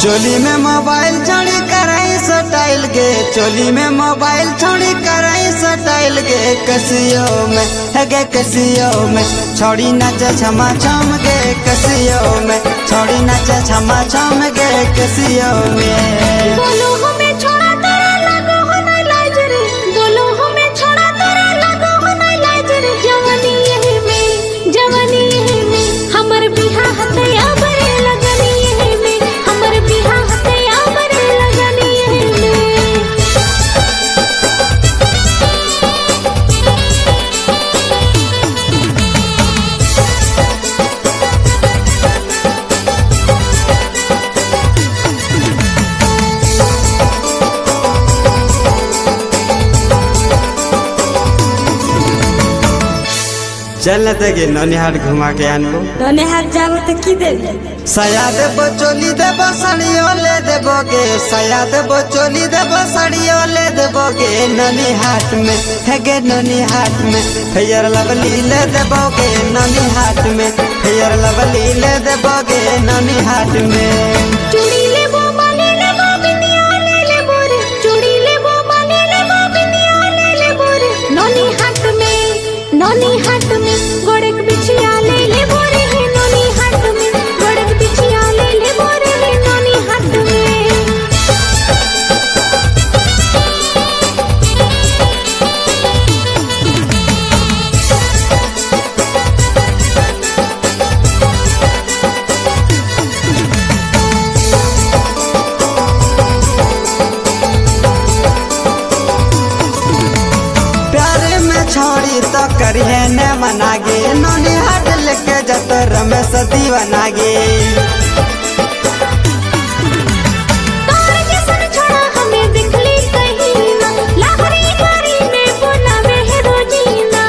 चोली में मोबाइल छोड़ी कराई स्टाइल गे, चोली में मोबाइल छोड़ी कराई स्टाइल गे, कसियो में है गे कसियो में छोड़ी नाच छमा छम गे, कसियो में छोड़ी नाच छमा छम गे, कसियो में। बोलो हमें छोड़ा तेरा लगो हो ना लाज रे, बोलो हमें छोड़ा तेरा लगो हो ना लाज रे, जवानी यही में हमर बिहा हतया बरे लगनी यही में, हमर बिहा हतया बरे लगनी यही में। चलते गे ननिहाट घुमा के आनबो, ननिहाट जाबो तो की देबे? सया देबो चोली देबो साड़ियो ले देबो गे, सया देबो चोली देबो साड़ियो ले देबो गे, ननिहाट में है गे ननिहाट में फेयर लवली ले देबो गे, ननिहाट में फेयर लवली ले देबो गे, ननिहाट में। चूड़ी लेबो माले लेबो बिंदिया ले लेबो रे, चूड़ी लेबो माले लेबो बिंदिया ले लेबो रे, ननिहाट में गोड़क बिछिया ले लेबो रे, ननिहाट में गोड़क बिछिया ले लेबो रे, ननिहाट में। प्यारे में छोड़ी तो करिए न मनागे, ननिहाट लेके जत रमेश दीवाना गे। तोर जैसन छोड़ा हमें दिखली कहीं ना, लाहौरी बारी में बोलावे है रोजीना।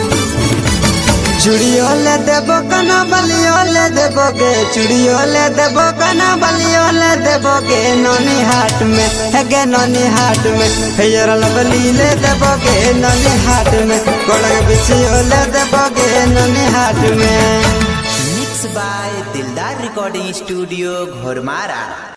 चूड़ियो ले देबो कना बलियो ले देबो गे, चूड़ियो ले देबो कना बलियो ले देबो गे, ननिहाट में है गे ननिहाट में फेयर लवली ले देबो गे, ननिहाट में गोड़क बिछियो ले देबो गे, ननिहाट में। Mix by Dildar recording studio Ghoramara.